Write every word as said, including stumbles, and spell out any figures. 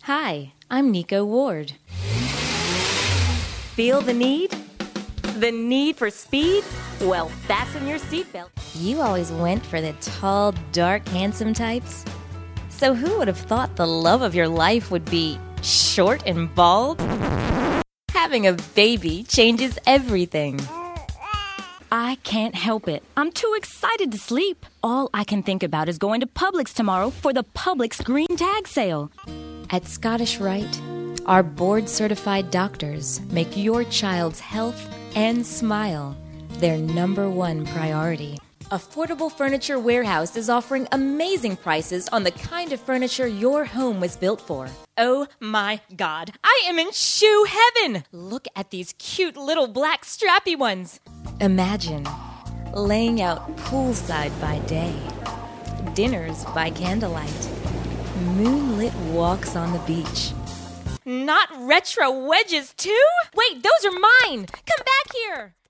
Hi, I'm Nico Ward. Feel the need? The need for speed? Well, fasten your seatbelt. You always went for the tall, dark, handsome types. So who would have thought the love of your life would be short and bald? Having a baby changes everything. I can't help it. I'm too excited to sleep. All I can think about is going to Publix tomorrow for the Publix green tag sale. At Scottish Rite, our board-certified doctors make your child's health and smile their number one priority. Affordable Furniture Warehouse is offering amazing prices on the kind of furniture your home was built for. Oh my God, I am in shoe heaven! Look at these cute little black strappy ones. Imagine laying out poolside by day, dinners by candlelight, moonlit walks on the beach. Not retro wedges too? Wait, those are mine! Come back here!